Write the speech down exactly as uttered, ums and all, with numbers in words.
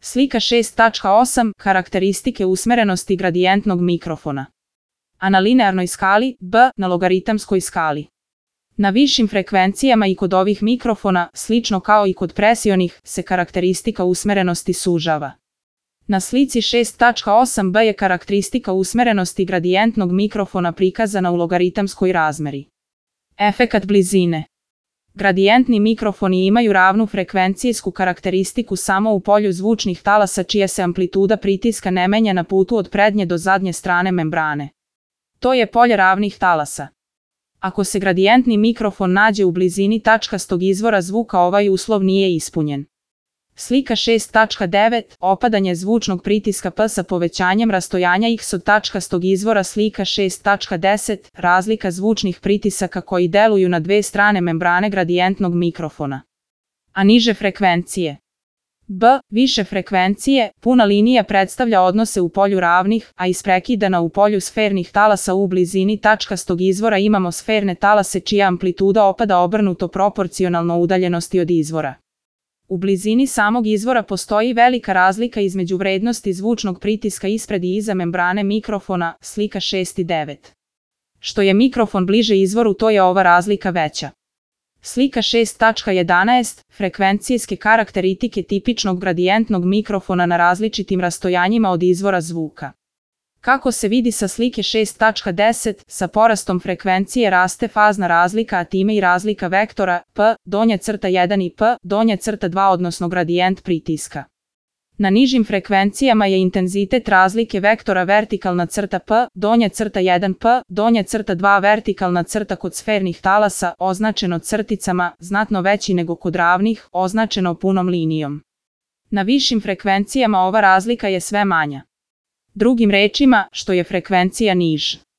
Slika šest tačka osam. Karakteristike usmerenosti gradijentnog mikrofona. A na linearnoj skali, B na logaritamskoj skali. Na višim frekvencijama i kod ovih mikrofona, slično kao i kod presionih, se karakteristika usmerenosti sužava. Na slici šest tačka osam b je karakteristika usmerenosti gradijentnog mikrofona prikazana u logaritamskoj razmeri. Efekat blizine. Gradijentni mikrofoni imaju ravnu frekvencijsku karakteristiku samo u polju zvučnih talasa čija se amplituda pritiska ne menja na putu od prednje do zadnje strane membrane. To je polje ravnih talasa. Ako se gradijentni mikrofon nađe u blizini tačkastog izvora zvuka, ovaj uslov nije ispunjen. Slika šest tačka devet. Opadanje zvučnog pritiska P sa povećanjem rastojanja X od tačkastog izvora. Slika šest tačka deset. Razlika zvučnih pritisaka koji deluju na dve strane membrane gradijentnog mikrofona. A niže frekvencije. B. Više frekvencije, puna linija predstavlja odnose u polju ravnih, a isprekidana u polju sfernih talasa. U blizini tačkastog izvora imamo sferne talase čija amplituda opada obrnuto proporcionalno udaljenosti od izvora. U blizini samog izvora postoji velika razlika između vrednosti zvučnog pritiska ispred i iza membrane mikrofona, slika šest i devet. Što je mikrofon bliže izvoru, to je ova razlika veća. Slika šest tačka jedanaest. Frekvencijske karakteristike tipičnog gradijentnog mikrofona na različitim rastojanjima od izvora zvuka. Kako se vidi sa slike šest tačka deset, sa porastom frekvencije raste fazna razlika, a time i razlika vektora P, donja crta jedan i P, donja crta dva, odnosno gradijent pritiska. Na nižim frekvencijama je intenzitet razlike vektora vertikalna crta P, donja crta jedan P, donja crta dva, vertikalna crta kod sfernih talasa, označeno crticama, znatno veći nego kod ravnih, označeno punom linijom. Na višim frekvencijama ova razlika je sve manja. Drugim rečima, što je frekvencija niža,